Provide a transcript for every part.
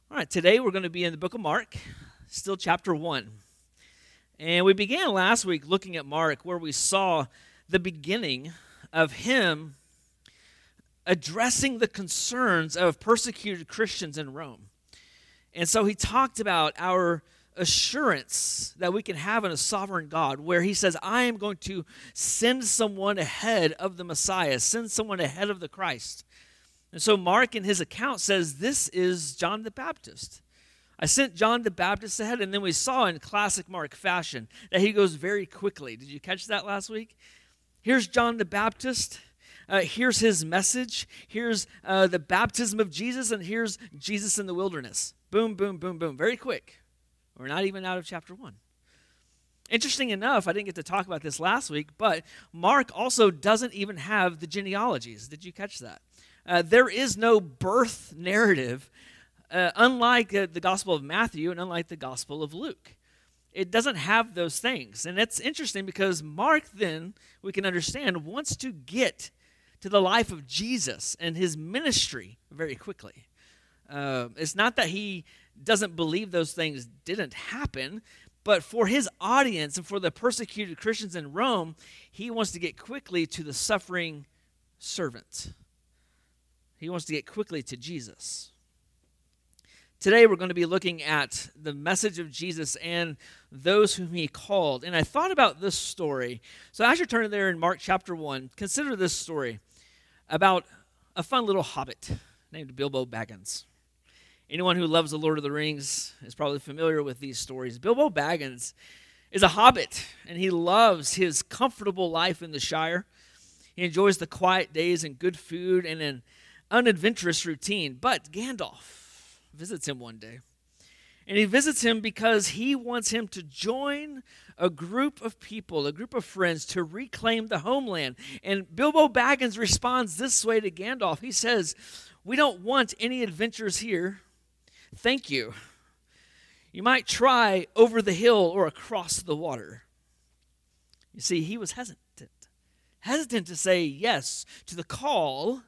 All right, today we're going to be in the book of Mark, still chapter 1. And we began last week looking at Mark, where we saw the beginning of him addressing the concerns of persecuted Christians in Rome. And so he talked about our assurance that we can have in a sovereign God, where he says, I am going to send someone ahead of the Messiah, send someone ahead of the Christ. And so Mark in his account says, this is John the Baptist. I sent John the Baptist ahead, and then we saw in classic Mark fashion that he goes very quickly. Did you catch that last week? Here's John the Baptist. Here's his message. Here's the baptism of Jesus, and here's Jesus in the wilderness. Boom, boom, boom, boom. Very quick. We're not even out of chapter 1. Interesting enough, I didn't get to talk about this last week, but Mark also doesn't even have the genealogies. Did you catch that? There is no birth narrative, unlike the Gospel of Matthew and unlike the Gospel of Luke. It doesn't have those things. And it's interesting because Mark, then, we can understand, wants to get to the life of Jesus and his ministry very quickly. It's not that he doesn't believe those things didn't happen, but for his audience and for the persecuted Christians in Rome, he wants to get quickly to the suffering servant. He wants to get quickly to Jesus. Today we're going to be looking at the message of Jesus and those whom he called. And I thought about this story. So as you're turning there in Mark chapter 1, consider this story about a fun little hobbit named Bilbo Baggins. Anyone who loves the Lord of the Rings is probably familiar with these stories. Bilbo Baggins is a hobbit, and he loves his comfortable life in the Shire. He enjoys the quiet days and good food and an unadventurous routine. But Gandalf visits him one day. And he visits him because he wants him to join a group of people, a group of friends, to reclaim the homeland. And Bilbo Baggins responds this way to Gandalf. He says, we don't want any adventures here. Thank you. You might try over the hill or across the water. You see, he was hesitant to say yes to the call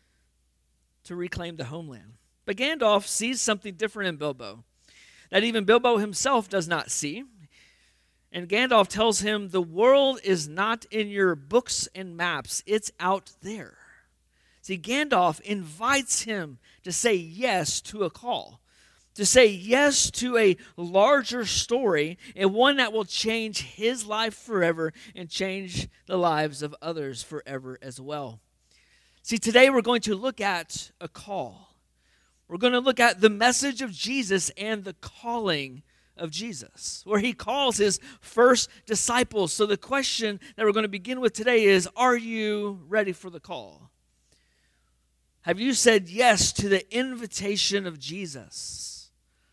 to reclaim the homeland. But Gandalf sees something different in Bilbo that even Bilbo himself does not see. And Gandalf tells him, the world is not in your books and maps, it's out there. See, Gandalf invites him to say yes to a call, to say yes to a larger story, and one that will change his life forever and change the lives of others forever as well. See, today we're going to look at a call. We're going to look at the message of Jesus and the calling of Jesus, where he calls his first disciples. So the question that we're going to begin with today is, are you ready for the call? Have you said yes to the invitation of Jesus?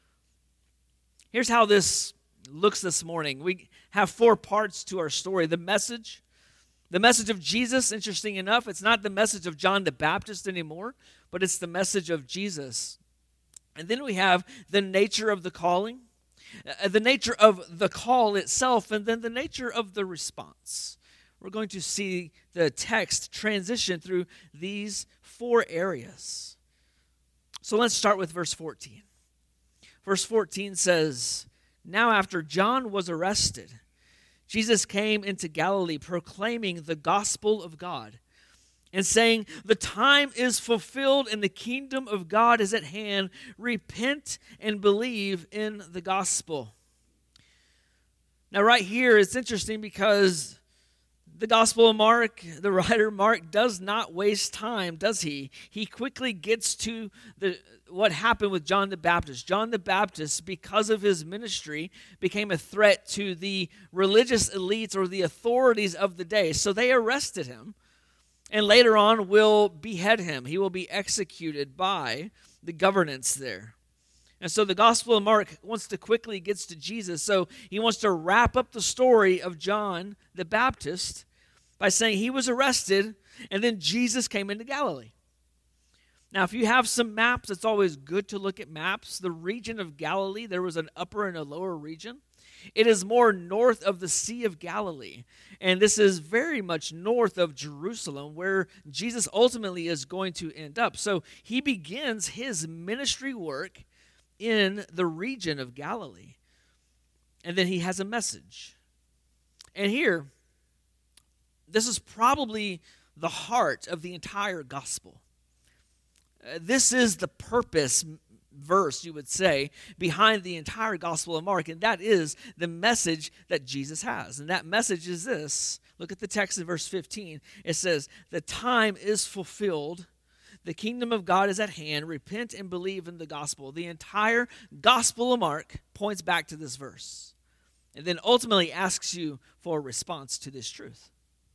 Here's how this looks this morning. We have 4 parts to our story. The message of Jesus, interesting enough, it's not the message of John the Baptist anymore, but it's the message of Jesus. And then we have the nature of the calling, the nature of the call itself, and then the nature of the response. We're going to see the text transition through these 4 areas. So let's start with verse 14. Verse 14 says, now after John was arrested, Jesus came into Galilee proclaiming the gospel of God and saying, the time is fulfilled and the kingdom of God is at hand. Repent and believe in the gospel. Now right here, it's interesting because the Gospel of Mark, the writer Mark, does not waste time, does he? He quickly gets to what happened with John the Baptist. John the Baptist, because of his ministry, became a threat to the religious elites or the authorities of the day. So they arrested him, and later on will behead him. He will be executed by the governance there. And so the Gospel of Mark wants to quickly get to Jesus. So he wants to wrap up the story of John the Baptist by saying he was arrested and then Jesus came into Galilee. Now, if you have some maps, it's always good to look at maps. The region of Galilee, there was an upper and a lower region. It is more north of the Sea of Galilee. And this is very much north of Jerusalem, where Jesus ultimately is going to end up. So he begins his ministry work in the region of Galilee. And then he has a message. And here, this is probably the heart of the entire gospel. This is the purpose verse, you would say, behind the entire Gospel of Mark, and that is the message that Jesus has. And that message is this. Look at the text in verse 15. It says, "The time is fulfilled. The kingdom of God is at hand. Repent and believe in the gospel." The entire Gospel of Mark points back to this verse, and then ultimately asks you for a response to this truth.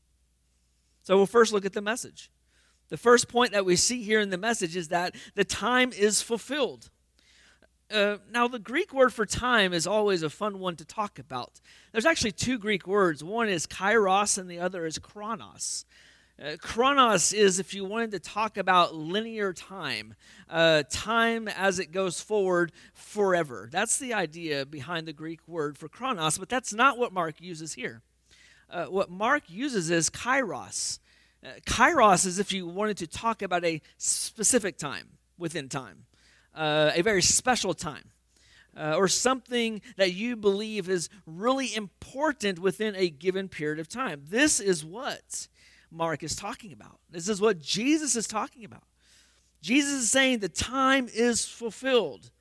So we'll first look at the message. The first point that we see here in the message is that the time is fulfilled. Now, the Greek word for time is always a fun one to talk about. There's actually two Greek words. One is kairos and the other is chronos. Chronos is, if you wanted to talk about linear time, time as it goes forward forever. That's the idea behind the Greek word for chronos, but that's not what Mark uses here. What Mark uses is kairos. Kairos is if you wanted to talk about a specific time within time, a very special time, or something that you believe is really important within a given period of time. This is what Mark is talking about. This is what Jesus is talking about. Jesus is saying the time is fulfilled.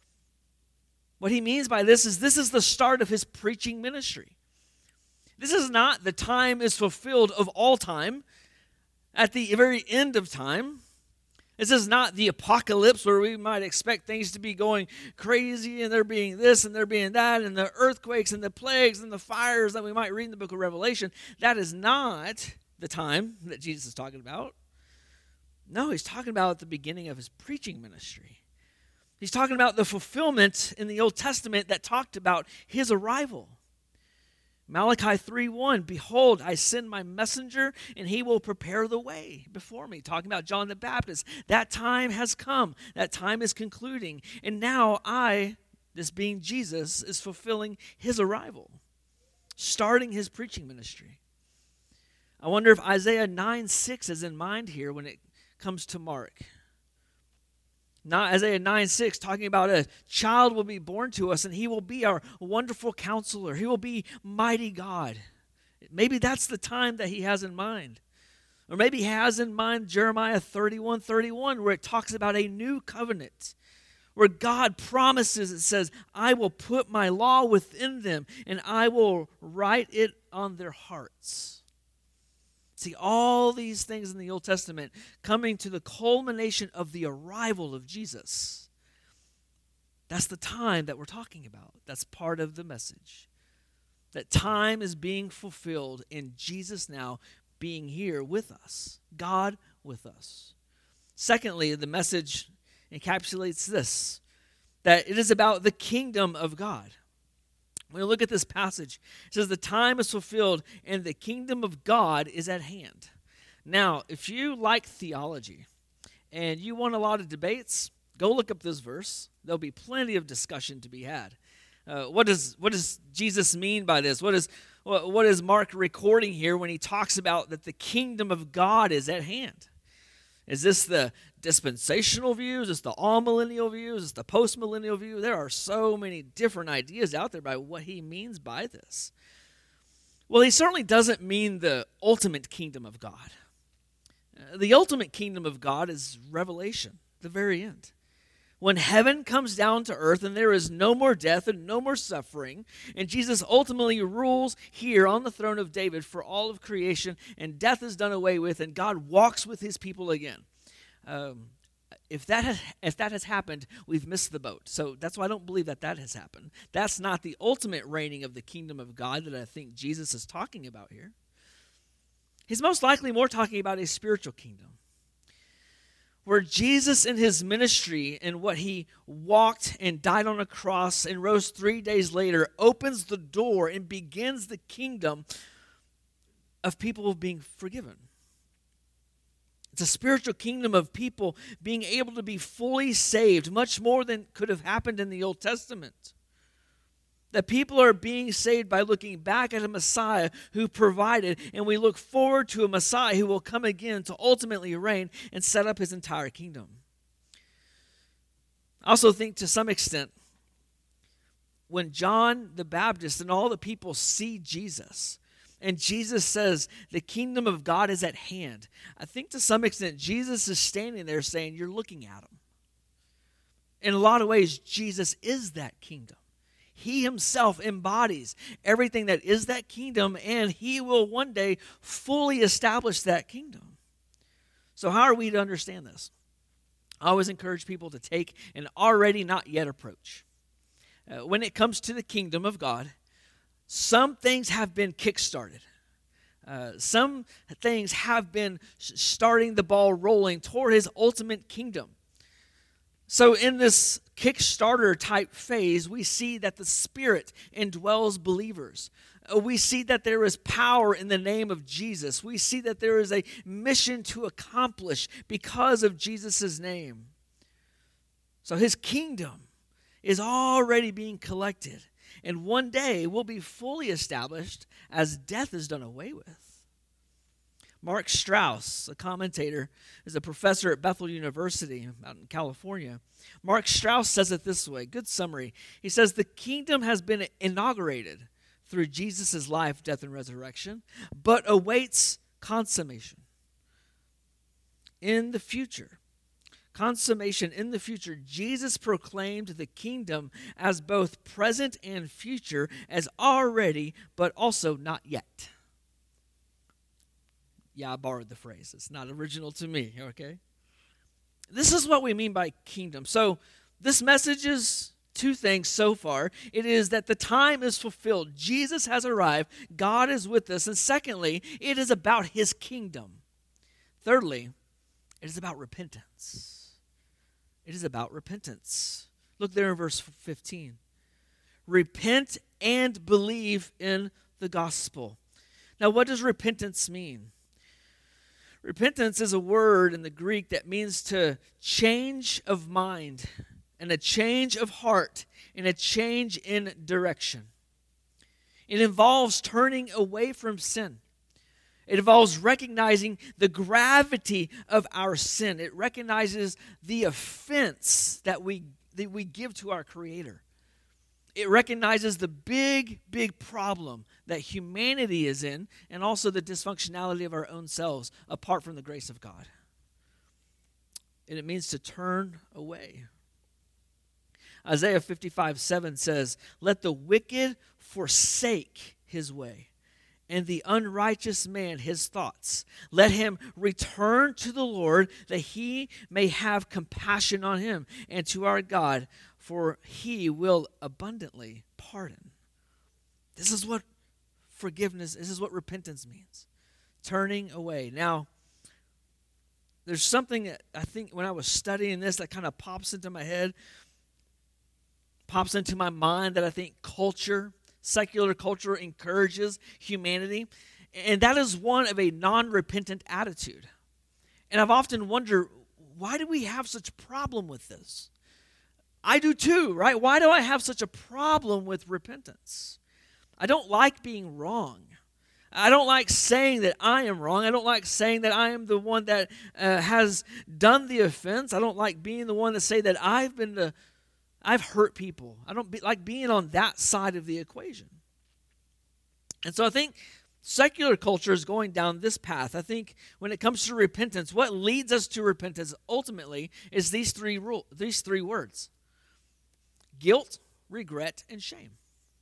What he means by this is the start of his preaching ministry. This is not the time is fulfilled of all time. At the very end of time, this is not the apocalypse where we might expect things to be going crazy and there being this and there being that and the earthquakes and the plagues and the fires that we might read in the book of Revelation. That is not the time that Jesus is talking about. No, he's talking about the beginning of his preaching ministry. He's talking about the fulfillment in the Old Testament that talked about his arrival. Malachi 3:1, "Behold, I send my messenger, and he will prepare the way before me." Talking about John the Baptist. That time has come. That time is concluding. And now I, this being Jesus, is fulfilling his arrival, starting his preaching ministry. I wonder if Isaiah 9:6 is in mind here when it comes to Mark. Not Isaiah 9:6, talking about a child will be born to us and he will be our wonderful counselor. He will be mighty God. Maybe that's the time that he has in mind. Or maybe he has in mind Jeremiah 31:31, where it talks about a new covenant, where God promises, it says, "I will put my law within them and I will write it on their hearts." See, all these things in the Old Testament coming to the culmination of the arrival of Jesus. That's the time that we're talking about. That's part of the message. That time is being fulfilled in Jesus now being here with us. God with us. Secondly, the message encapsulates this, that it is about the kingdom of God. When we look at this passage, it says the time is fulfilled and the kingdom of God is at hand. Now, if you like theology and you want a lot of debates, go look up this verse. There'll be plenty of discussion to be had. What does Jesus mean by this? What is Mark recording here when he talks about that the kingdom of God is at hand? Is this the dispensational view? Is this the all-millennial view? Is this the post-millennial view? There are so many different ideas out there by what he means by this. Well, he certainly doesn't mean the ultimate kingdom of God. The ultimate kingdom of God is Revelation, the very end. When heaven comes down to earth and there is no more death and no more suffering, and Jesus ultimately rules here on the throne of David for all of creation, and death is done away with, and God walks with his people again. If that has happened, we've missed the boat. So that's why I don't believe that has happened. That's not the ultimate reigning of the kingdom of God that I think Jesus is talking about here. He's most likely more talking about a spiritual kingdom, where Jesus in his ministry and what he walked and died on a cross and rose 3 days later opens the door and begins the kingdom of people being forgiven. It's a spiritual kingdom of people being able to be fully saved, much more than could have happened in the Old Testament. That people are being saved by looking back at a Messiah who provided, and we look forward to a Messiah who will come again to ultimately reign and set up his entire kingdom. I also think to some extent, when John the Baptist and all the people see Jesus, and Jesus says, the kingdom of God is at hand, I think to some extent Jesus is standing there saying, you're looking at him. In a lot of ways, Jesus is that kingdom. He himself embodies everything that is that kingdom, and he will one day fully establish that kingdom. So how are we to understand this? I always encourage people to take an already not yet approach. When it comes to the kingdom of God, some things have been kickstarted. Some things have been starting the ball rolling toward his ultimate kingdom. So in this Kickstarter type phase, we see that the Spirit indwells believers. We see that there is power in the name of Jesus. We see that there is a mission to accomplish because of Jesus' name. So his kingdom is already being collected, and one day will be fully established as death is done away with. Mark Strauss, a commentator, is a professor at Bethel University out in California. Mark Strauss says it this way, good summary. He says, the kingdom has been inaugurated through Jesus' life, death, and resurrection, but awaits consummation in the future. Consummation in the future. Jesus proclaimed the kingdom as both present and future, as already, but also not yet. Yeah, I borrowed the phrase. It's not original to me, okay? This is what we mean by kingdom. So this message is two things so far. It is that the time is fulfilled. Jesus has arrived. God is with us. And secondly, it is about his kingdom. Thirdly, it is about repentance. It is about repentance. Look there in verse 15. Repent and believe in the gospel. Now, what does repentance mean? Repentance is a word in the Greek that means to change of mind and a change of heart and a change in direction. It involves turning away from sin. It involves recognizing the gravity of our sin. It recognizes the offense that we give to our Creator. It recognizes the big, big problem that humanity is in, and also the dysfunctionality of our own selves apart from the grace of God. And it means to turn away. Isaiah 55:7 says, let the wicked forsake his way, and the unrighteous man his thoughts. Let him return to the Lord, that he may have compassion on him, and to our God, for he will abundantly pardon. This is what forgiveness, this is what repentance means. Turning away. Now, there's something that I think when I was studying this that kind of pops into my head, pops into my mind, that I think secular culture encourages humanity. And that is one of a non-repentant attitude. And I've often wondered, why do we have such a problem with this? I do too, right? Why do I have such a problem with repentance? I don't like being wrong. I don't like saying that I am wrong. I don't like saying that I am the one that has done the offense. I don't like being the one to say that I've hurt people. I don't like being on that side of the equation. And so I think secular culture is going down this path. I think when it comes to repentance, what leads us to repentance ultimately is these three words: guilt, regret, and shame.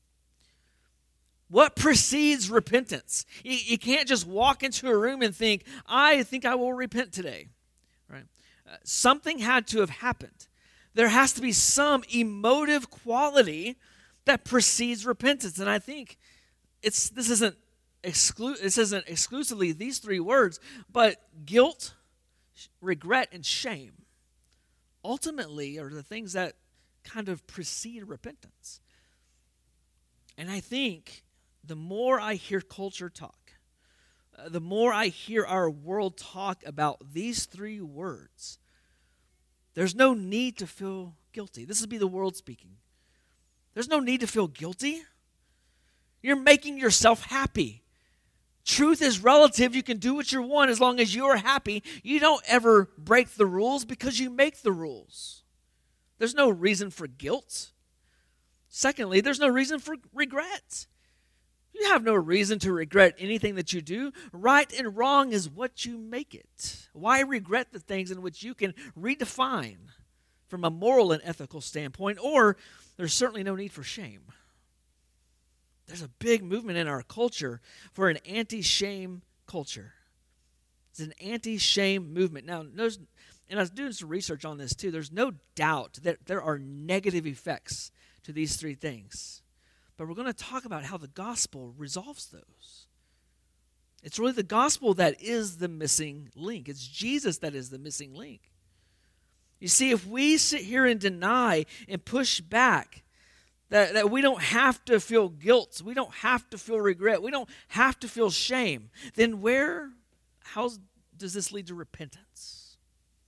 What precedes repentance? You can't just walk into a room and think, I think I will repent today. Right? Something had to have happened. There has to be some emotive quality that precedes repentance. And I think this isn't exclusively these three words, but guilt, regret, and shame ultimately are the things that kind of precede repentance. And I think the more I hear culture talk, the more I hear our world talk about these three words, there's no need to feel guilty. This would be the world speaking. There's no need to feel guilty. You're making yourself happy. Truth is relative. You can do what you want as long as you're happy. You don't ever break the rules because you make the rules. There's no reason for guilt. Secondly, there's no reason for regret. You have no reason to regret anything that you do. Right and wrong is what you make it. Why regret the things in which you can redefine from a moral and ethical standpoint? Or there's certainly no need for shame. There's a big movement in our culture for an anti-shame culture. It's an anti-shame movement. Now, and I was doing some research on this too. There's no doubt that there are negative effects to these three things. But we're going to talk about how the gospel resolves those. It's really the gospel that is the missing link. It's Jesus that is the missing link. You see, if we sit here and deny and push back that we don't have to feel guilt, we don't have to feel regret, we don't have to feel shame, then how does this lead to repentance?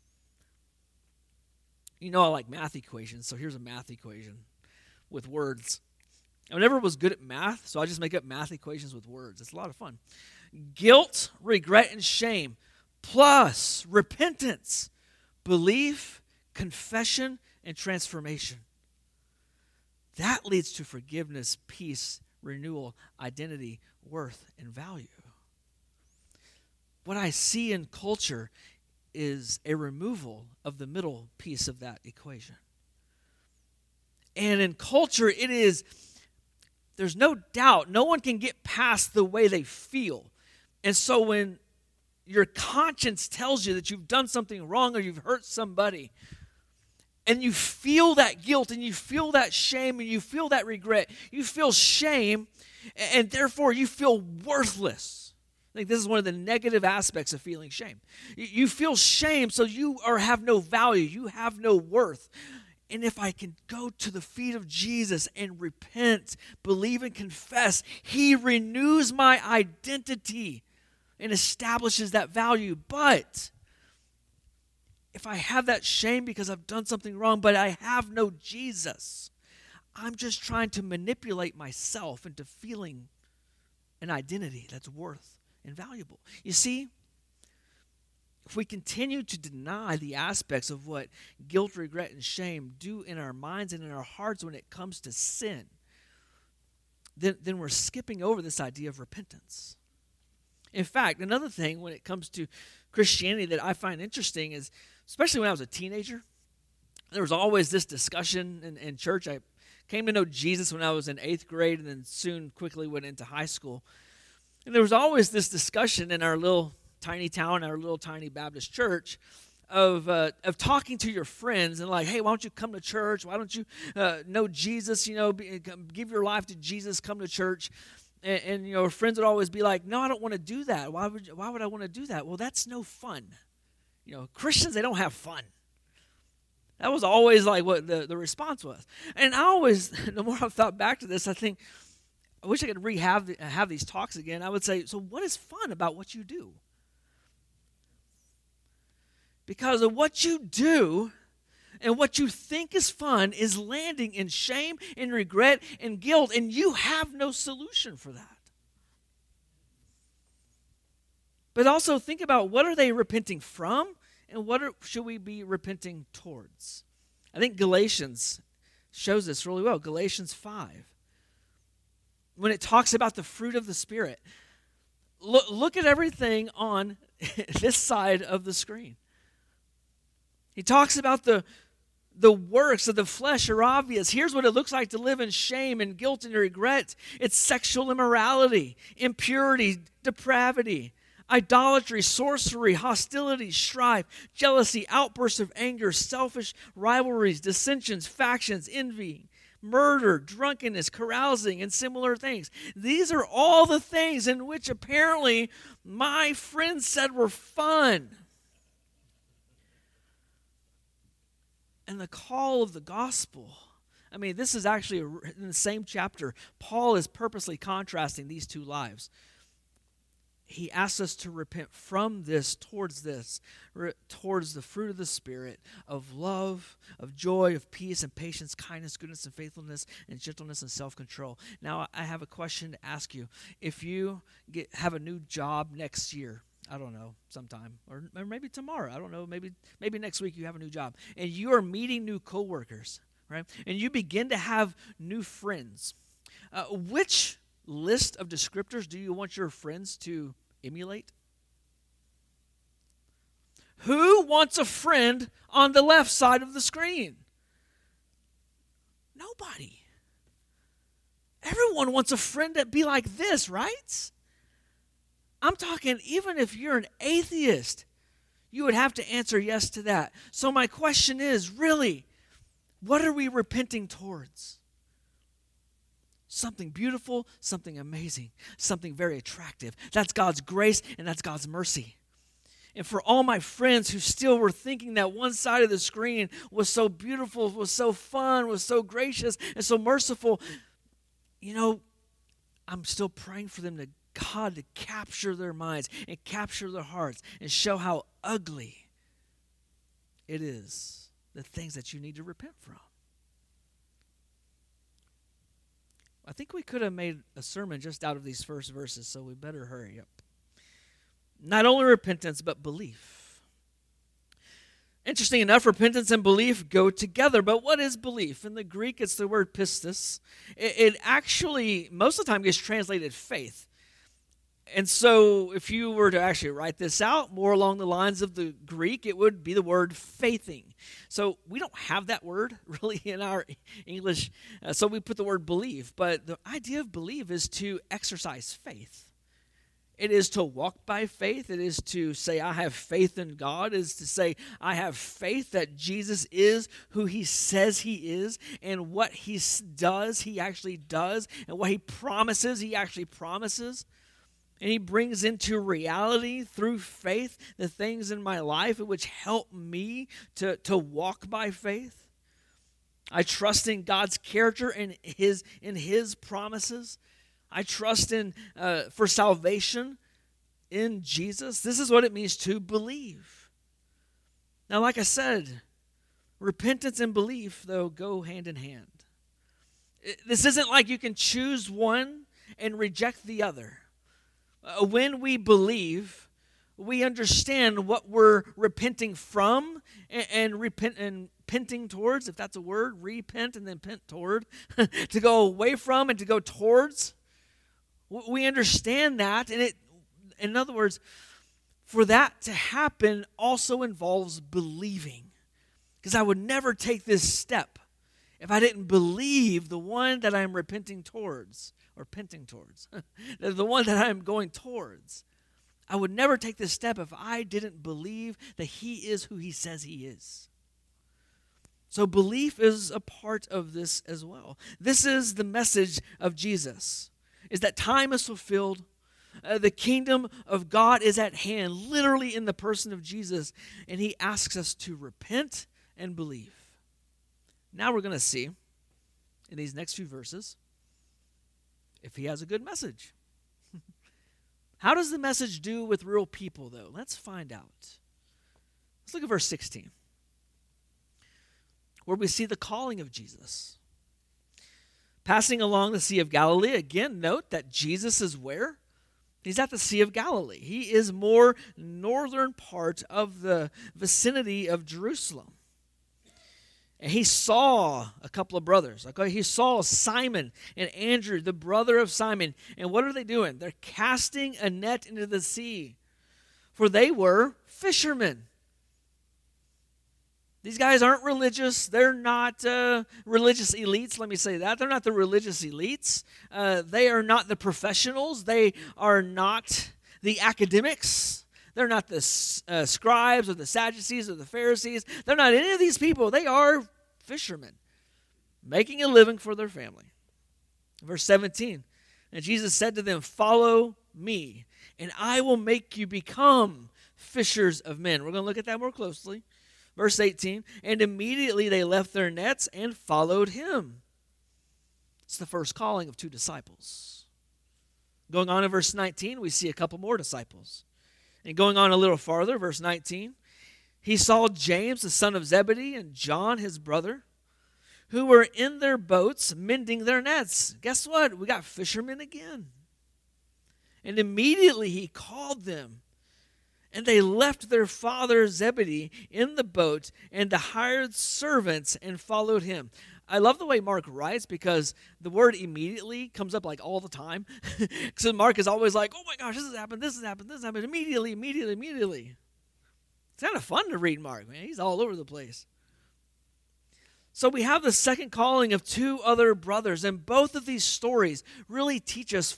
You know I like math equations, so here's a math equation with words. I never was good at math, so I just make up math equations with words. It's a lot of fun. Guilt, regret, and shame, plus repentance, belief, confession, and transformation. That leads to forgiveness, peace, renewal, identity, worth, and value. What I see in culture is a removal of the middle piece of that equation. And in culture, there's no doubt, no one can get past the way they feel. And so when your conscience tells you that you've done something wrong or you've hurt somebody, and you feel that guilt and you feel that shame and you feel that regret, you feel shame, and therefore you feel worthless. I think this is one of the negative aspects of feeling shame. You feel shame, so you have no value, you have no worth. And if I can go to the feet of Jesus and repent, believe and confess, he renews my identity and establishes that value. But if I have that shame because I've done something wrong, but I have no Jesus, I'm just trying to manipulate myself into feeling an identity that's worth and valuable. You see, if we continue to deny the aspects of what guilt, regret, and shame do in our minds and in our hearts when it comes to sin, then we're skipping over this idea of repentance. In fact, another thing when it comes to Christianity that I find interesting is, especially when I was a teenager, there was always this discussion in church. I came to know Jesus when I was in 8th grade and then soon quickly went into high school. And there was always this discussion in our little tiny town, our little tiny Baptist church, of talking to your friends and like, hey, why don't you come to church? Why don't you know Jesus? Give your life to Jesus. Come to church. And friends would always be like, no, I don't want to do that. Why would I want to do that? Well, that's no fun. Christians, they don't have fun. That was always like what the response was. And I always, the more I've thought back to this, I think, I wish I could have these talks again. I would say, so what is fun about what you do? Because of what you do and what you think is fun is landing in shame and regret and guilt, and you have no solution for that. But also think about, what are they repenting from and what should we be repenting towards? I think Galatians shows this really well. Galatians 5. When it talks about the fruit of the Spirit, look at everything on this side of the screen. He talks about the works of the flesh are obvious. Here's what it looks like to live in shame and guilt and regret. It's sexual immorality, impurity, depravity, idolatry, sorcery, hostility, strife, jealousy, outbursts of anger, selfish rivalries, dissensions, factions, envy, murder, drunkenness, carousing, and similar things. These are all the things in which apparently my friends said were fun. And the call of the gospel, this is actually in the same chapter. Paul is purposely contrasting these two lives. He asks us to repent from this, towards the fruit of the Spirit, of love, of joy, of peace, and patience, kindness, goodness, and faithfulness, and gentleness, and self-control. Now, I have a question to ask you. If you have a new job next year, I don't know, sometime, or maybe tomorrow. I don't know, maybe next week you have a new job, and you are meeting new coworkers, right? And you begin to have new friends. Which list of descriptors do you want your friends to emulate? Who wants a friend on the left side of the screen? Nobody. Everyone wants a friend that be like this, right? I'm talking, even if you're an atheist, you would have to answer yes to that. So my question is, really, what are we repenting towards? Something beautiful, something amazing, something very attractive. That's God's grace and that's God's mercy. And for all my friends who still were thinking that one side of the screen was so beautiful, was so fun, was so gracious, and so merciful, I'm still praying for them to God to capture their minds and capture their hearts and show how ugly it is, the things that you need to repent from. I think we could have made a sermon just out of these first verses, so we better hurry up. Not only repentance, but belief. Interesting enough, repentance and belief go together. But what is belief? In the Greek, it's the word pistis. It actually, most of the time, gets translated faith. And so if you were to actually write this out more along the lines of the Greek, it would be the word faithing. So we don't have that word really in our English, so we put the word believe. But the idea of believe is to exercise faith. It is to walk by faith. It is to say, I have faith in God. It is to say, I have faith that Jesus is who he says he is, and what he does, he actually does, and what he promises, he actually promises. And he brings into reality through faith the things in my life which help me to walk by faith. I trust in God's character and his promises. I trust in for salvation in Jesus. This is what it means to believe. Now, like I said, repentance and belief, though, go hand in hand. This isn't like you can choose one and reject the other. When we believe, we understand what we're repenting from and repenting towards, if that's a word, repent and then pent toward, to go away from and to go towards. We understand that, and in other words, for that to happen also involves believing. Because I would never take this step if I didn't believe the one that I'm repenting towards, or penting towards, the one that I'm going towards. I would never take this step if I didn't believe that he is who he says he is. So belief is a part of this as well. This is the message of Jesus, is that time is fulfilled. The kingdom of God is at hand, literally in the person of Jesus, and he asks us to repent and believe. Now we're going to see in these next few verses if he has a good message. How does the message do with real people, though? Let's find out. Let's look at verse 16, where we see the calling of Jesus. Passing along the Sea of Galilee, again, note that Jesus is where? He's at the Sea of Galilee. He is more northern part of the vicinity of Jerusalem. And he saw a couple of brothers. Okay? He saw Simon and Andrew, the brother of Simon. And what are they doing? They're casting a net into the sea, for they were fishermen. These guys aren't religious. They're not religious elites. Let me say that. They're not the religious elites. They are not the professionals. They are not the academics. They're not the scribes or the Sadducees or the Pharisees. They're not any of these people. They are fishermen making a living for their family. Verse 17, and Jesus said to them, follow me, and I will make you become fishers of men. We're going to look at that more closely. Verse 18, and immediately they left their nets and followed him. It's the first calling of two disciples. Going on in verse 19, we see a couple more disciples. And going on a little farther, verse 19, he saw James, the son of Zebedee, and John, his brother, who were in their boats mending their nets. Guess what? We got fishermen again. And immediately he called them. And they left their father Zebedee in the boat and the hired servants and followed him. I love the way Mark writes because the word immediately comes up like all the time. So Mark is always like, oh my gosh, this has happened, this has happened, this has happened, immediately. It's kind of fun to read Mark, man. He's all over the place. So we have the second calling of two other brothers, and both of these stories really teach us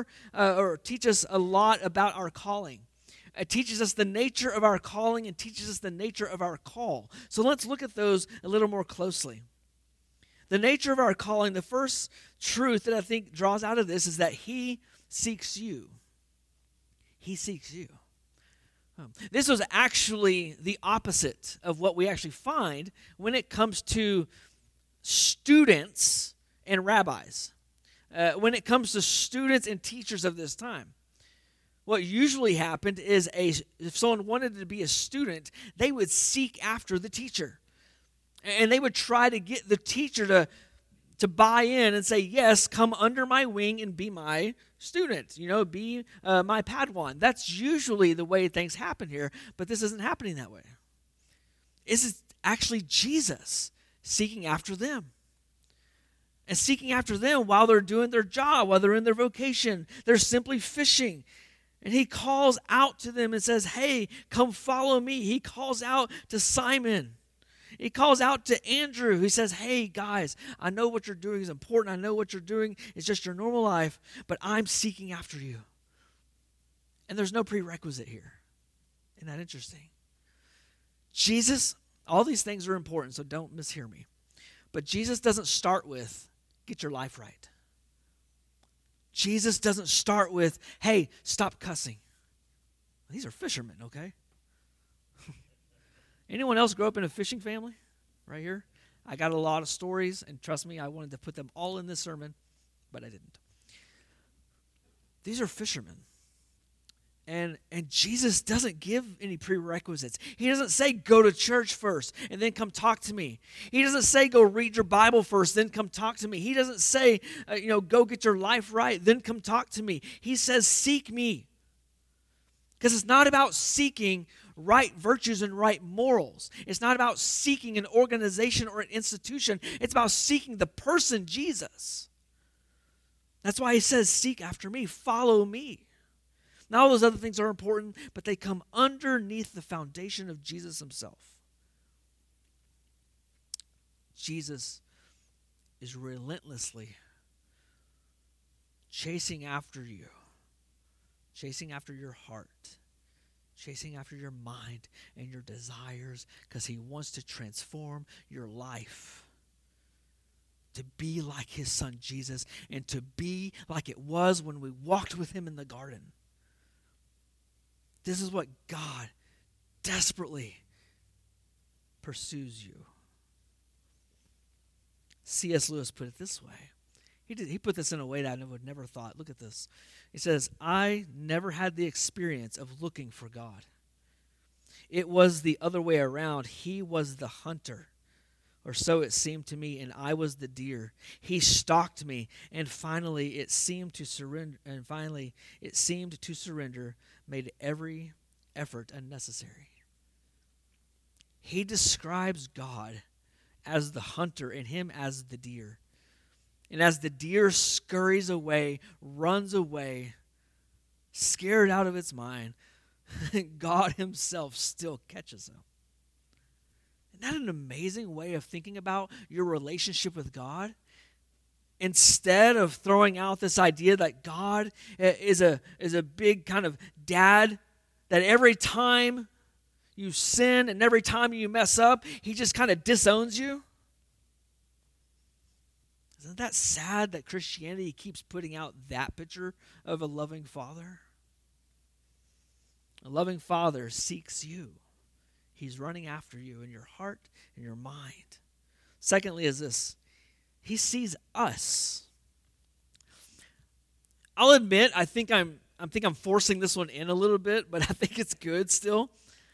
a lot about our calling. It teaches us the nature of our calling and teaches us the nature of our call. So let's look at those a little more closely. The nature of our calling, the first truth that I think draws out of this is that he seeks you. He seeks you. This was actually the opposite of what we actually find when it comes to students and rabbis. When it comes to students and teachers of this time. What usually happened is if someone wanted to be a student, they would seek after the teacher. And they would try to get the teacher to buy in and say, yes, come under my wing and be my student. Be my Padawan. That's usually the way things happen here, but this isn't happening that way. This is actually Jesus seeking after them. And seeking after them while they're doing their job, while they're in their vocation. They're simply fishing. And he calls out to them and says, hey, come follow me. He calls out to Simon. He calls out to Andrew. He says, hey, guys, I know what you're doing is important. I know what you're doing is just your normal life, but I'm seeking after you. And there's no prerequisite here. Isn't that interesting? Jesus, all these things are important, so don't mishear me. But Jesus doesn't start with, get your life right. Jesus doesn't start with, hey, stop cussing. These are fishermen, okay? Anyone else grow up in a fishing family right here? I got a lot of stories, and trust me, I wanted to put them all in this sermon, but I didn't. These are fishermen. And Jesus doesn't give any prerequisites. He doesn't say go to church first and then come talk to me. He doesn't say go read your Bible first, then come talk to me. He doesn't say, go get your life right, then come talk to me. He says seek me. Because it's not about seeking right virtues and right morals. It's not about seeking an organization or an institution. It's about seeking the person Jesus. That's why he says seek after me, follow me. Now, all those other things are important, but they come underneath the foundation of Jesus himself. Jesus is relentlessly chasing after you, chasing after your heart, chasing after your mind and your desires, because he wants to transform your life to be like his son Jesus and to be like it was when we walked with him in the garden. This is what God desperately pursues you. C.S. Lewis put it this way. He put this in a way that I would never thought. Look at this. He says, I never had the experience of looking for God. It was the other way around. He was the hunter, or so it seemed to me, and I was the deer. He stalked me, and finally it seemed to surrender, made every effort unnecessary. He describes God as the hunter and him as the deer. And as the deer scurries away, runs away, scared out of its mind, God himself still catches him. Isn't that an amazing way of thinking about your relationship with God? Instead of throwing out this idea that God is a big kind of dad, that every time you sin and every time you mess up, he just kind of disowns you. Isn't that sad that Christianity keeps putting out that picture of a loving father? A loving father seeks you. He's running after you in your heart and your mind. Secondly is this. He sees us. I'll admit, I think I'm forcing this one in a little bit, but I think it's good still.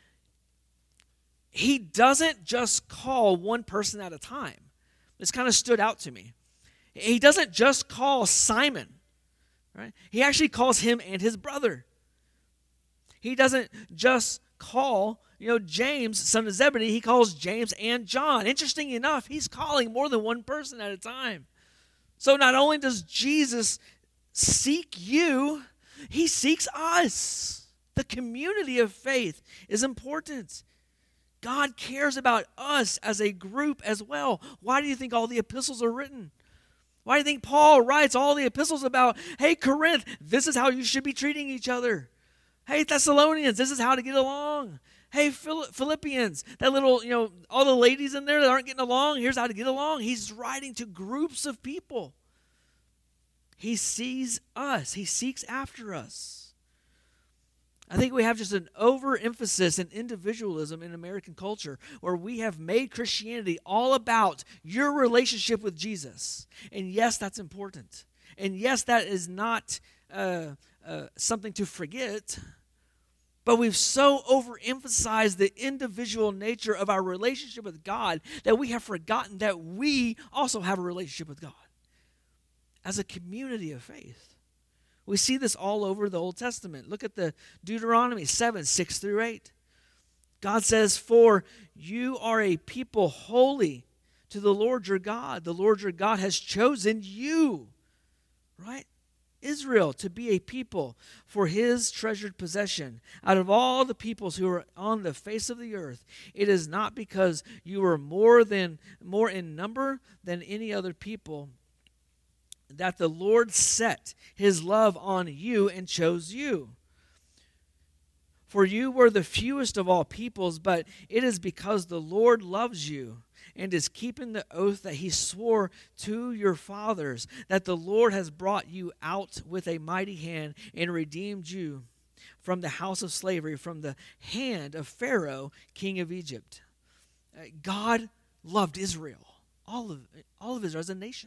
He doesn't just call one person at a time. This kind of stood out to me. He doesn't just call Simon, right? He actually calls him and his brother. He doesn't just call, James, son of Zebedee. He calls James and John. Interesting enough, he's calling more than one person at a time. So not only does Jesus seek you, he seeks us. The community of faith is important. God cares about us as a group as well. Why do you think all the epistles are written? Why do you think Paul writes all the epistles about, hey, Corinth, this is how you should be treating each other. Hey, Thessalonians, this is how to get along. Hey, Philippians, that little, all the ladies in there that aren't getting along, here's how to get along. He's writing to groups of people. He sees us. He seeks after us. I think we have just an overemphasis in individualism in American culture where we have made Christianity all about your relationship with Jesus. And yes, that's important. And yes, that is not something to forget. But we've so overemphasized the individual nature of our relationship with God that we have forgotten that we also have a relationship with God as a community of faith. We see this all over the Old Testament. Look at the Deuteronomy 7, 6 through 8. God says, "For you are a people holy to the Lord your God. The Lord your God has chosen you," right? Israel, to be a people for his treasured possession. Out of all the peoples who are on the face of the earth, it is not because you are more in number than any other people that the Lord set his love on you and chose you. For you were the fewest of all peoples, but it is because the Lord loves you and is keeping the oath that he swore to your fathers, that the Lord has brought you out with a mighty hand and redeemed you from the house of slavery, from the hand of Pharaoh, king of Egypt. God loved Israel, all of Israel as a nation.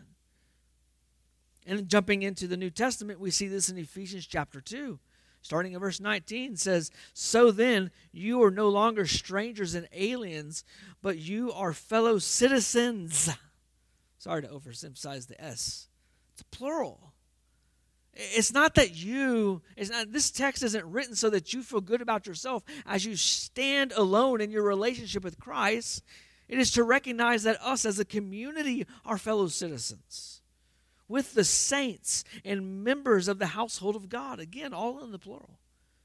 And jumping into the New Testament, we see this in Ephesians chapter 2. Starting in verse 19, says, "So then, you are no longer strangers and aliens, but you are fellow citizens." Sorry to overemphasize the S. It's plural. It's not that this text isn't written so that you feel good about yourself as you stand alone in your relationship with Christ. It is to recognize that us as a community are fellow citizens with the saints and members of the household of God. Again, all in the plural.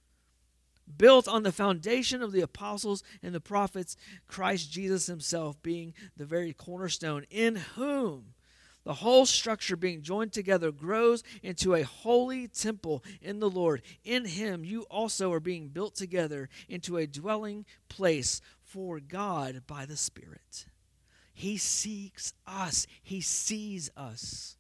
Built on the foundation of the apostles and the prophets, Christ Jesus himself being the very cornerstone, in whom the whole structure being joined together grows into a holy temple in the Lord. In him you also are being built together into a dwelling place for God by the Spirit. He seeks us. He sees us.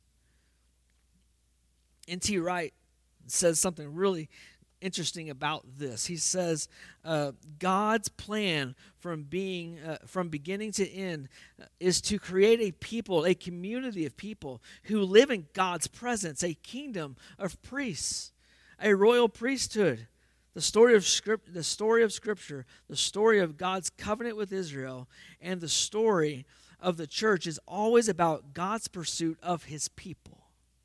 N.T. Wright says something really interesting about this. He says, God's plan from beginning to end is to create a people, a community of people who live in God's presence, a kingdom of priests, a royal priesthood. The story of Scripture, the story of God's covenant with Israel, and the story of the church is always about God's pursuit of his people.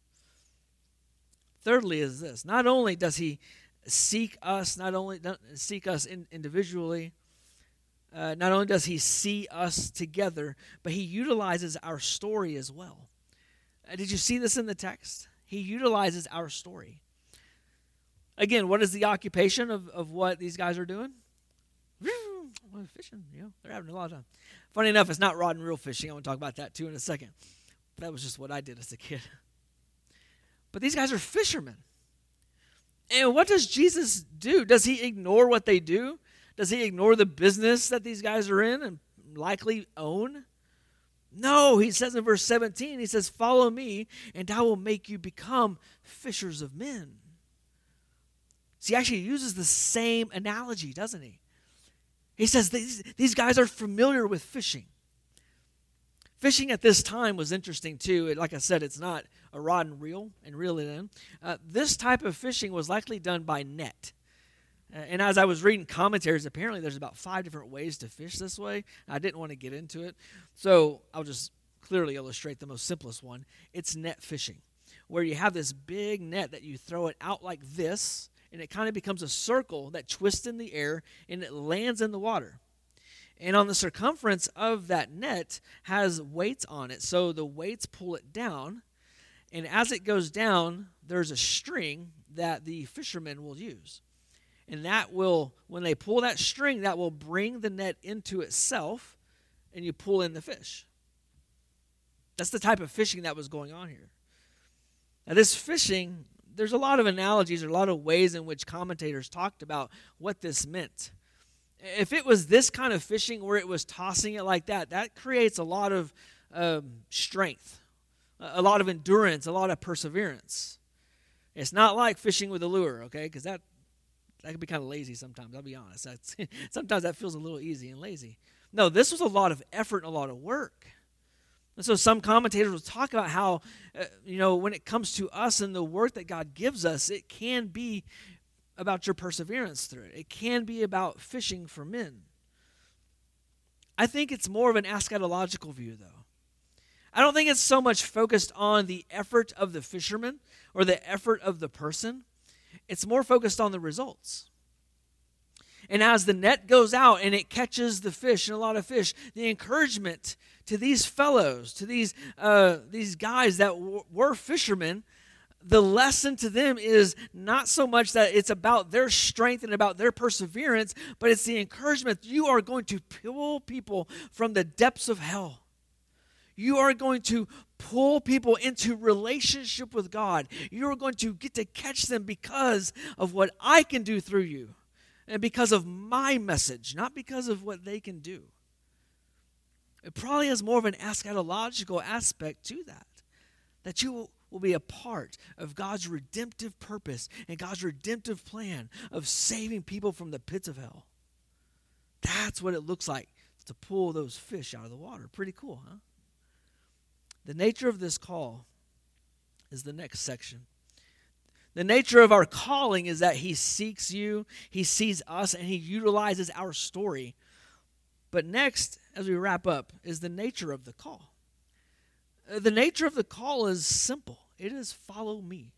Thirdly is this: not only does he seek us, individually, not only does he see us together, but he utilizes our story as well. Did you see this in the text? He utilizes our story. Again, what is the occupation of what these guys are doing? Fishing, they're having a lot of time. Funny enough, it's not rod and reel fishing. I want to talk about that too in a second. That was just what I did as a kid. But these guys are fishermen. And what does Jesus do? Does he ignore what they do? Does he ignore the business that these guys are in and likely own? No, he says in verse 17, he says, "Follow me, and I will make you become fishers of men." See, he actually uses the same analogy, doesn't he? He says these guys are familiar with fishing. Fishing at this time was interesting too. Like I said, it's not a rod and reel and reel it in. This type of fishing was likely done by net. And as I was reading commentaries, apparently there's about 5 different ways to fish this way. I didn't want to get into it, so I'll just clearly illustrate the most simplest one. It's net fishing, where you have this big net that you throw it out like this, and it kind of becomes a circle that twists in the air, and it lands in the water. And on the circumference of that net has weights on it, so the weights pull it down, and as it goes down, there's a string that the fishermen will use. And that will, when they pull that string, that will bring the net into itself, and you pull in the fish. That's the type of fishing that was going on here. Now, this fishing, there's a lot of analogies or a lot of ways in which commentators talked about what this meant. If it was this kind of fishing where it was tossing it like that, that creates a lot of strength, a lot of endurance, a lot of perseverance. It's not like fishing with a lure, okay? Because that can be kind of lazy sometimes, I'll be honest. Sometimes that feels a little easy and lazy. No, this was a lot of effort and a lot of work. And so some commentators will talk about how, when it comes to us and the work that God gives us, it can be about your perseverance through it. It can be about fishing for men. I think it's more of an eschatological view, though. I don't think it's so much focused on the effort of the fisherman or the effort of the person. It's more focused on the results. And as the net goes out and it catches the fish and a lot of fish, the encouragement to these fellows, to these guys that were fishermen, the lesson to them is not so much that it's about their strength and about their perseverance, but it's the encouragement you are going to pull people from the depths of hell. You are going to pull people into relationship with God. You are going to get to catch them because of what I can do through you and because of my message, not because of what they can do. It probably has more of an eschatological aspect to that you will be a part of God's redemptive purpose and God's redemptive plan of saving people from the pits of hell. That's what it looks like to pull those fish out of the water. Pretty cool, huh? The nature of this call is the next section. The nature of our calling is that he seeks you, he sees us, and he utilizes our story. But next, as we wrap up, is the nature of the call. The nature of the call is simple. It is follow me.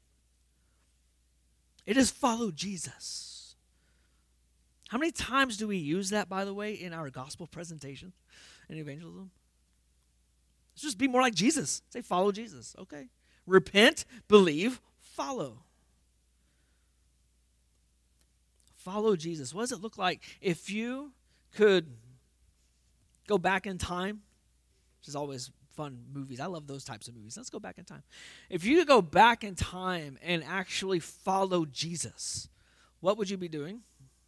It is follow Jesus. How many times do we use that, by the way, in our gospel presentation and evangelism? Let's just be more like Jesus. Say, follow Jesus. Okay. Repent, believe, follow. Follow Jesus. What does it look like if you could go back in time? Which is always fun movies. I love those types of movies. Let's go back in time. If you could go back in time and actually follow Jesus, what would you be doing?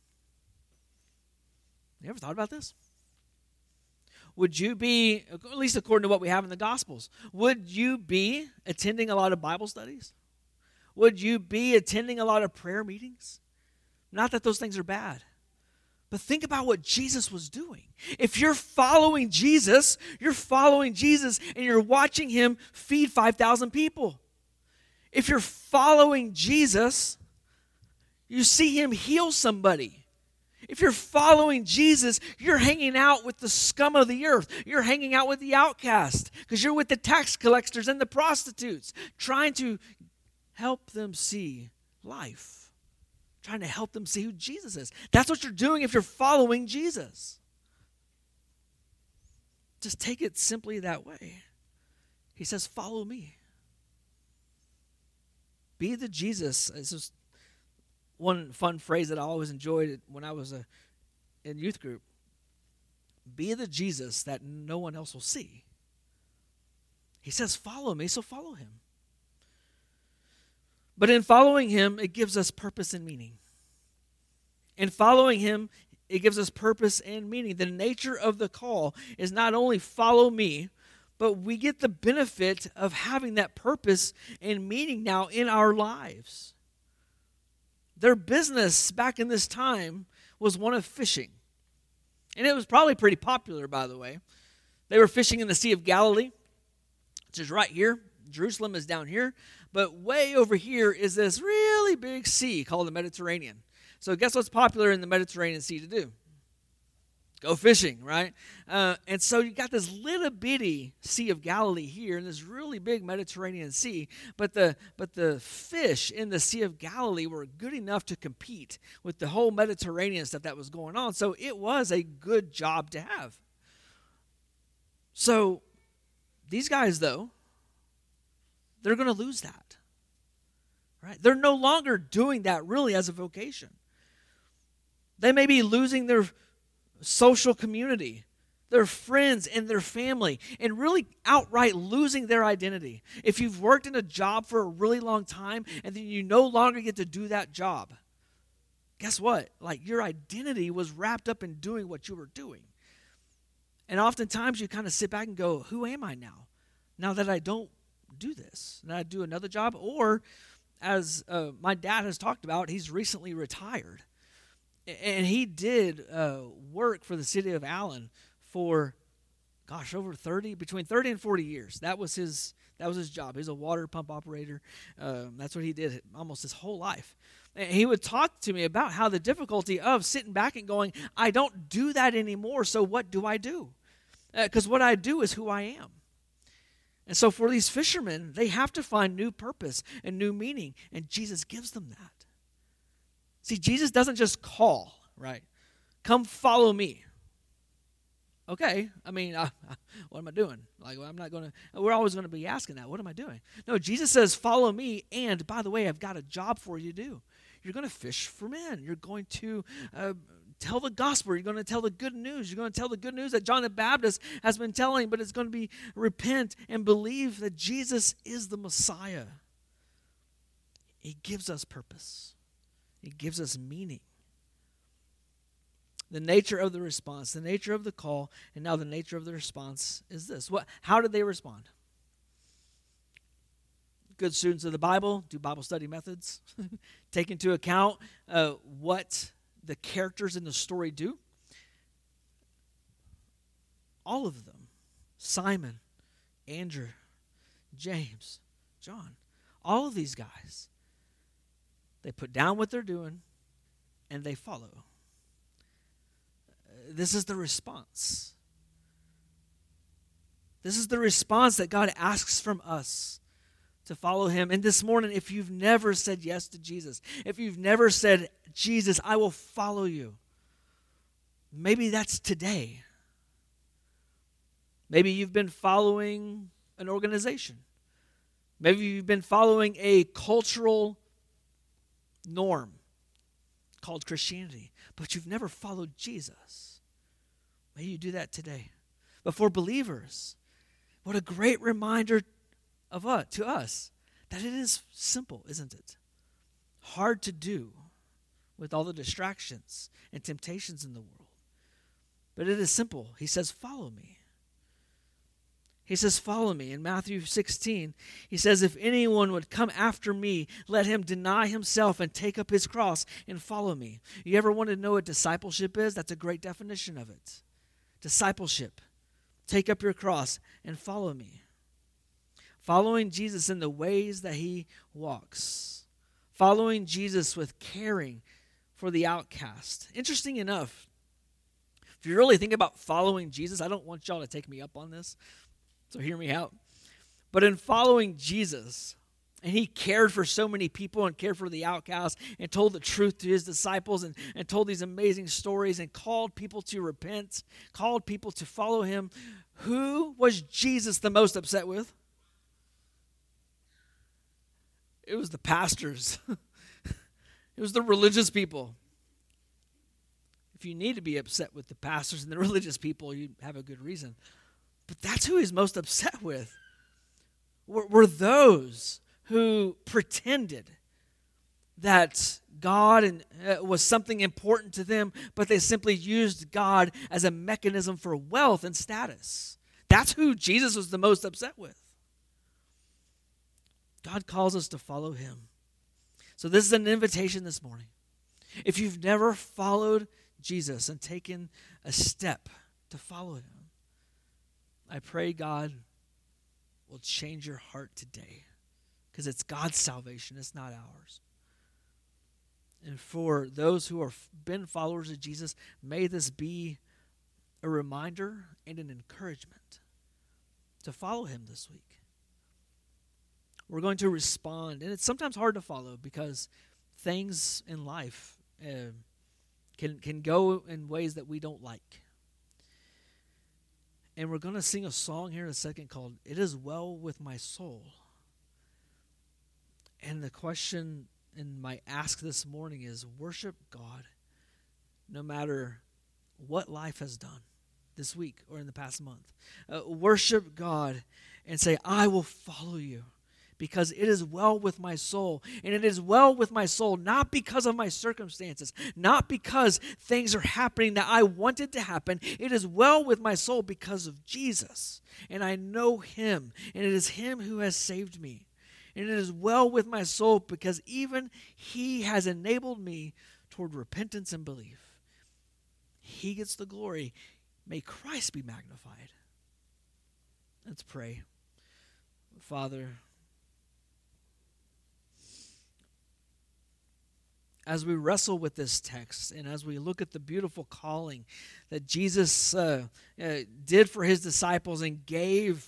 You ever thought about this? Would you be, at least according to what we have in the Gospels, would you be attending a lot of Bible studies? Would you be attending a lot of prayer meetings? Not that those things are bad, but think about what Jesus was doing. If you're following Jesus and you're watching him feed 5,000 people. If you're following Jesus, you see him heal somebody. If you're following Jesus, you're hanging out with the scum of the earth. You're hanging out with the outcast because you're with the tax collectors and the prostitutes, trying to help them see life, trying to help them see who Jesus is. That's what you're doing if you're following Jesus. Just take it simply that way. He says, follow me. Be the Jesus. It's just one fun phrase that I always enjoyed when I was in youth group. Be the Jesus that no one else will see. He says, follow me, so follow him. But in following him, it gives us purpose and meaning. In following him, it gives us purpose and meaning. The nature of the call is not only follow me, but we get the benefit of having that purpose and meaning now in our lives. Their business back in this time was one of fishing. And it was probably pretty popular, by the way. They were fishing in the Sea of Galilee, which is right here. Jerusalem is down here. But way over here is this really big sea called the Mediterranean. So guess what's popular in the Mediterranean Sea to do? Go fishing, right? And so you got this little bitty Sea of Galilee here and this really big Mediterranean Sea, but the fish in the Sea of Galilee were good enough to compete with the whole Mediterranean stuff that was going on. So it was a good job to have. So these guys, though, they're going to lose that, right? They're no longer doing that really as a vocation. They may be losing their social community, their friends, and their family, and really outright losing their identity. If you've worked in a job for a really long time and then you no longer get to do that job, guess what? Like, your identity was wrapped up in doing what you were doing. And oftentimes you kind of sit back and go, who am I now that I don't do this, and I do another job? Or, as my dad has talked about, he's recently retired. And he did work for the city of Allen for, over between 30 and 40 years. That was his job. He's a water pump operator. That's what he did almost his whole life. And he would talk to me about how the difficulty of sitting back and going, I don't do that anymore, so what do I do? Because what I do is who I am. And so for these fishermen, they have to find new purpose and new meaning, and Jesus gives them that. See, Jesus doesn't just call, right? Come follow me. Okay, I mean, what am I doing? Like, we're always going to be asking that. What am I doing? No, Jesus says, follow me, and by the way, I've got a job for you to do. You're going to fish for men. You're going to tell the gospel. You're going to tell the good news. You're going to tell the good news that John the Baptist has been telling, but it's going to be repent and believe that Jesus is the Messiah. He gives us purpose. It gives us meaning. The nature of the response, the nature of the call, and now the nature of the response is this. How did they respond? Good students of the Bible, do Bible study methods, take into account what the characters in the story do. All of them, Simon, Andrew, James, John, all of these guys, they put down what they're doing, and they follow. This is the response. This is the response that God asks from us to follow him. And this morning, if you've never said yes to Jesus, if you've never said, Jesus, I will follow you, maybe that's today. Maybe you've been following an organization. Maybe you've been following a cultural norm called Christianity, but you've never followed Jesus. May you do that today. But for believers, what a great reminder to us that it is simple, isn't it? Hard to do with all the distractions and temptations in the world. But it is simple. He says, follow me. He says, follow me. In Matthew 16, he says, if anyone would come after me, let him deny himself and take up his cross and follow me. You ever want to know what discipleship is? That's a great definition of it. Discipleship. Take up your cross and follow me. Following Jesus in the ways that he walks. Following Jesus with caring for the outcast. Interesting enough, if you really think about following Jesus, I don't want y'all to take me up on this, so hear me out. But in following Jesus, and he cared for so many people and cared for the outcast and told the truth to his disciples and told these amazing stories and called people to repent, called people to follow him. Who was Jesus the most upset with? It was the pastors. It was the religious people. If you need to be upset with the pastors and the religious people, you have a good reason. But that's who he's most upset with. Were those who pretended that God was something important to them, but they simply used God as a mechanism for wealth and status. That's who Jesus was the most upset with. God calls us to follow him. So this is an invitation this morning. If you've never followed Jesus and taken a step to follow him, I pray God will change your heart today, because it's God's salvation, it's not ours. And for those who have been followers of Jesus, may this be a reminder and an encouragement to follow him this week. We're going to respond, and it's sometimes hard to follow because things in life can go in ways that we don't like. And we're going to sing a song here in a second called "It Is Well With My Soul." And the question and my ask this morning is worship God no matter what life has done this week or in the past month. Worship God and say, I will follow you because it is well with my soul. And it is well with my soul not because of my circumstances, not because things are happening that I wanted to happen. It is well with my soul because of Jesus. And I know him, and it is him who has saved me. And it is well with my soul because even he has enabled me toward repentance and belief. He gets the glory. May Christ be magnified. Let's pray. Father, as we wrestle with this text and as we look at the beautiful calling that Jesus did for his disciples and gave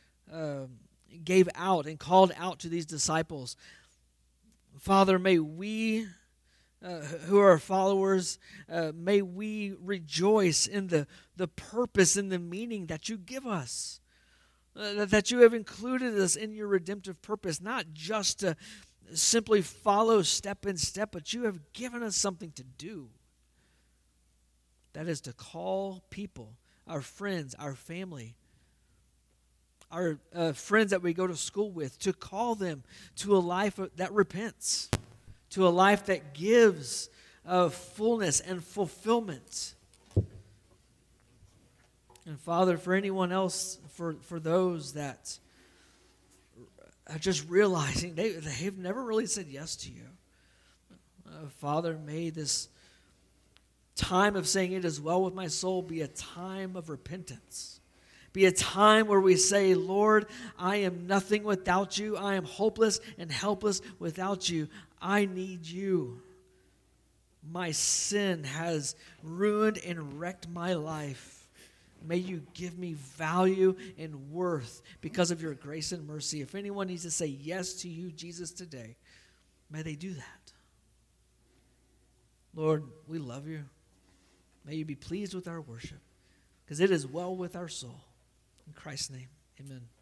out and called out to these disciples, Father, may we who are followers, may we rejoice in the purpose and the meaning that you give us, that you have included us in your redemptive purpose, not just to simply follow step in step, but you have given us something to do. That is to call people, our friends, our family, our friends that we go to school with, to call them to a life that repents, to a life that gives fullness and fulfillment. And Father, for anyone else, for those that are just realizing they've never really said yes to you, Father, may this time of saying it is well with my soul be a time of repentance. Be a time where we say, Lord, I am nothing without you. I am hopeless and helpless without you. I need you. My sin has ruined and wrecked my life. May you give me value and worth because of your grace and mercy. If anyone needs to say yes to you, Jesus, today, may they do that. Lord, we love you. May you be pleased with our worship because it is well with our soul. In Christ's name, amen.